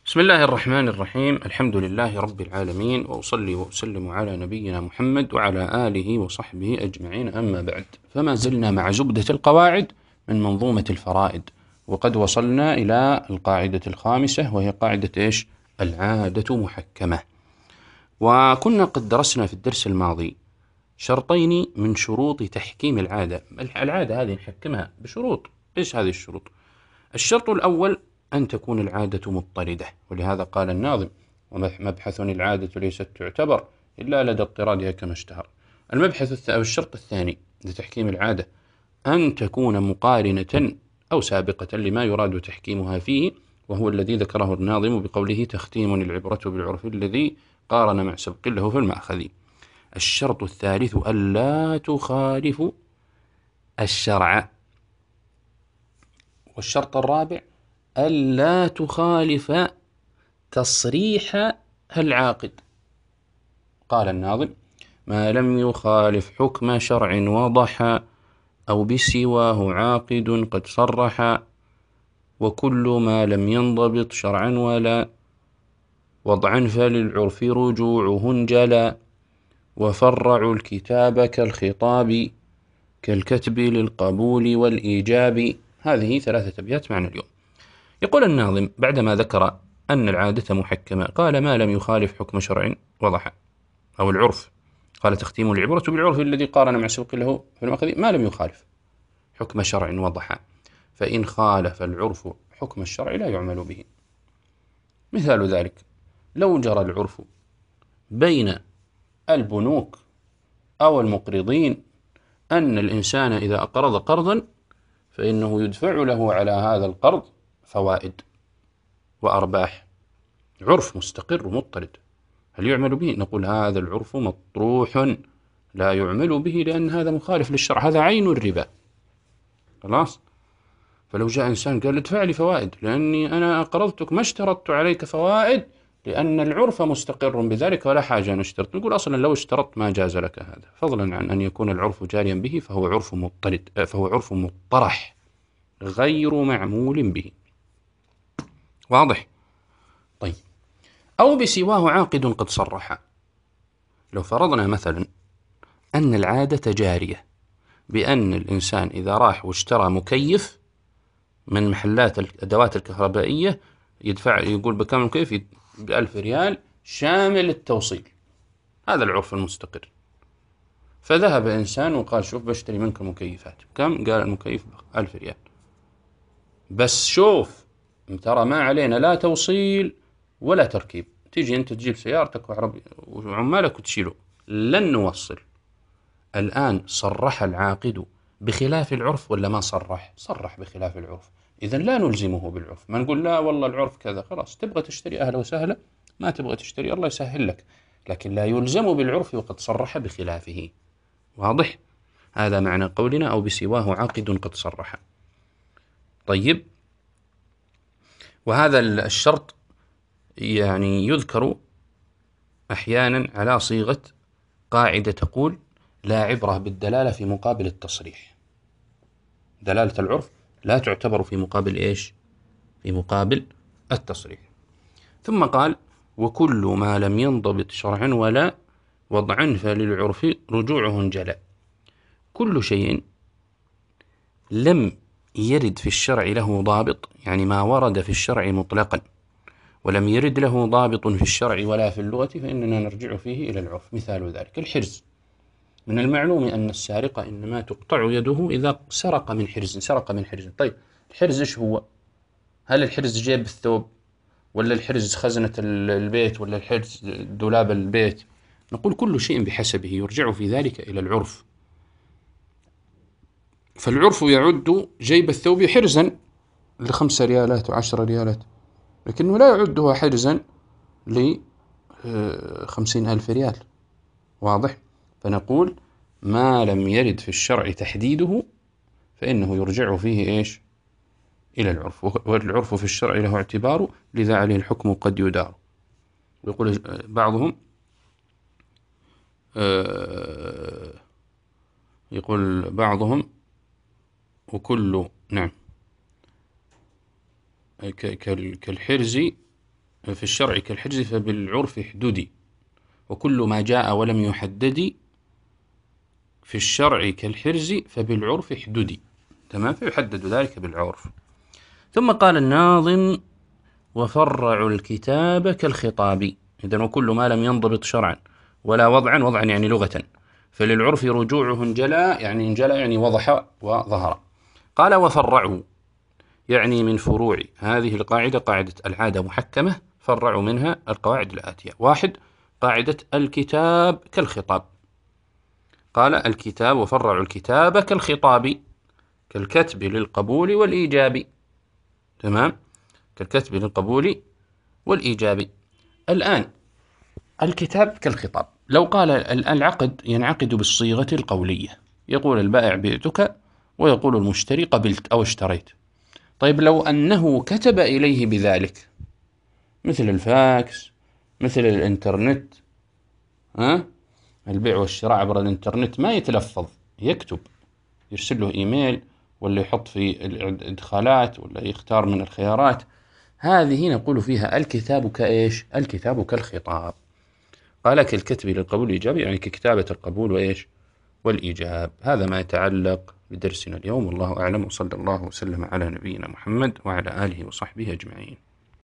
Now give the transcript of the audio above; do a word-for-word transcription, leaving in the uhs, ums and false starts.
بسم الله الرحمن الرحيم. الحمد لله رب العالمين، وأصلي وأسلم على نبينا محمد وعلى آله وصحبه أجمعين، أما بعد، فما زلنا مع زبدة القواعد من منظومة الفرائد، وقد وصلنا إلى القاعدة الخامسة، وهي قاعدة إيش؟ العادة محكمة. وكنا قد درسنا في الدرس الماضي شرطين من شروط تحكيم العادة. العادة هذه نحكمها بشروط. إيش هذه الشروط؟ الشرط الأول أن تكون العادة مضطردة، ولهذا قال الناظم: ومبحث العادة ليست تعتبر إلا لدى اضطرادها كما اشتهر. المبحث أو الشرط الثاني لتحكيم العادة أن تكون مقارنة أو سابقة لما يراد تحكيمها فيه، وهو الذي ذكره الناظم بقوله: تختيم العبرة بالعرف الذي قارن مع سبق له في المأخذ. الشرط الثالث ألا تخالف الشرع. والشرط الرابع ألا تخالف تصريح العاقد. قال الناظم: ما لم يخالف حكم شرع وضح، أو بسواه عاقد قد صرح، وكل ما لم ينضبط شرعا ولا وضعا فللعرف رجوعه انجلى، وفرعوا الكتاب كالخطاب كالكتب للقبول والإيجاب. هذه ثلاثة أبيات معنى اليوم. يقول الناظم بعدما ذكر أن العادة محكمة، قال: ما لم يخالف حكم شرع وضح، أو العرف. قال: تختيم العبرة بالعرف الذي قارن مع سبق له في المأخذ. ما لم يخالف حكم شرع وضح، فإن خالف العرف حكم الشرع لا يعمل به. مثال ذلك: لو جرى العرف بين البنوك أو المقرضين أن الإنسان إذا أقرض قرضا فإنه يدفع له على هذا القرض فوائد وأرباح، عرف مستقر مضطرد، هل يعمل به؟ نقول: هذا العرف مطروح لا يعمل به، لأن هذا مخالف للشرع، هذا عين الربا. خلاص؟ فلو جاء إنسان قال: ادفع لي فوائد لأني أنا أقرضتك، ما اشترطت عليك فوائد لأن العرف مستقر بذلك ولا حاجة أن اشترط. نقول: أصلا لو اشترطت ما جاز لك هذا، فضلا عن أن يكون العرف جاريا به، فهو عرف مضطرد، فهو عرف مطرح غير معمول به. واضح؟ طيب، أو بسواه عاقد قد صرح. لو فرضنا مثلا أن العادة جارية بأن الإنسان إذا راح واشترى مكيف من محلات الأدوات الكهربائية يدفع، يقول بكم المكيف؟ بألف ريال شامل التوصيل. هذا العرف المستقر. فذهب إنسان وقال: شوف بشتري منك المكيفات. كم؟ قال: المكيف ألف ريال، بس شوف ترى ما علينا لا توصيل ولا تركيب، تيجي أنت تجيب سيارتك وعمالك وتشيله، لن نوصل. الآن صرح العاقد بخلاف العرف ولا ما صرح؟ صرح بخلاف العرف، إذن لا نلزمه بالعرف، ما نقول: لا والله العرف كذا. خلاص، تبغى تشتري أهلا وسهلا، ما تبغى تشتري الله يسهل لك، لكن لا يلزم بالعرف وقد صرح بخلافه. واضح؟ هذا معنى قولنا: أو بسواه عاقد قد صرح. طيب، وهذا الشرط يعني يذكر أحيانا على صيغة قاعدة تقول: لا عبرة بالدلالة في مقابل التصريح. دلالة العرف لا تعتبر في مقابل إيش؟ في مقابل التصريح. ثم قال: وكل ما لم ينضبط شرعا ولا وضعا فللعرف رجوعه انجلى. كل شيء لم يرد في الشرع له ضابط، يعني ما ورد في الشرع مطلقا ولم يرد له ضابط في الشرع ولا في اللغة، فإننا نرجع فيه إلى العرف. مثال ذلك: الحرز. من المعلوم أن السارق إنما تقطع يده إذا سرق من حرز. سرق من حرز. طيب، الحرز إيش هو؟ هل الحرز جيب الثوب، ولا الحرز خزنة البيت، ولا الحرز دولاب البيت؟ نقول: كل شيء بحسبه، يرجع في ذلك إلى العرف. فالعرف يعد جيب الثوب حرزا لخمس ريالات وعشر ريالات، لكنه لا يعدها حرزا لخمسين ألف ريال. واضح؟ فنقول: ما لم يرد في الشرع تحديده فإنه يرجع فيه إيش؟ إلى العرف. والعرف في الشرع له اعتبار، لذا عليه الحكم قد يدار. ويقول بعضهم يقول بعضهم وكل نعم كالحرز في الشرع كالحجز فبالعرف احددي، وكل ما جاء ولم يحدد في الشرع كالحرز فبالعرف احددي. تمام، فيحدد ذلك بالعرف. ثم قال الناظم: وفرعوا الكتاب كالخطاب. إذن وكل ما لم ينضبط شرعا ولا وضعا، وضعا يعني لغة، فللعرف رجوعه انجلى، يعني انجلى يعني وضح وظهر. قال: وفرعوا يعني من فروع هذه القاعدة، قاعدة العادة محكمة، فرعوا منها القواعد الآتية: واحد، قاعدة الكتاب كالخطاب. قال: الكتاب وفرعوا الكتاب كالخطاب، كالكتب للقبول والإيجاب. تمام، كالكتب للقبول والإيجاب. الآن الكتاب كالخطاب، لو قال العقد ينعقد بالصيغة القولية، يقول البائع بعتك، ويقول المشتري قبلت أو اشتريت. طيب لو أنه كتب إليه بذلك، مثل الفاكس، مثل الإنترنت، ها؟ البيع والشراء عبر الإنترنت ما يتلفظ، يكتب، يرسل له إيميل، ولا يحط في الإدخالات، ولا يختار من الخيارات. هذه نقول فيها الكتاب كإيش؟ الكتاب كالخطاب. قال: كالكتب للقبول والإيجاب، يعني ككتابة القبول وإيش؟ والإيجاب. هذا ما يتعلق بدرسنا اليوم، والله أعلم، وصلى الله وسلم على نبينا محمد وعلى آله وصحبه أجمعين.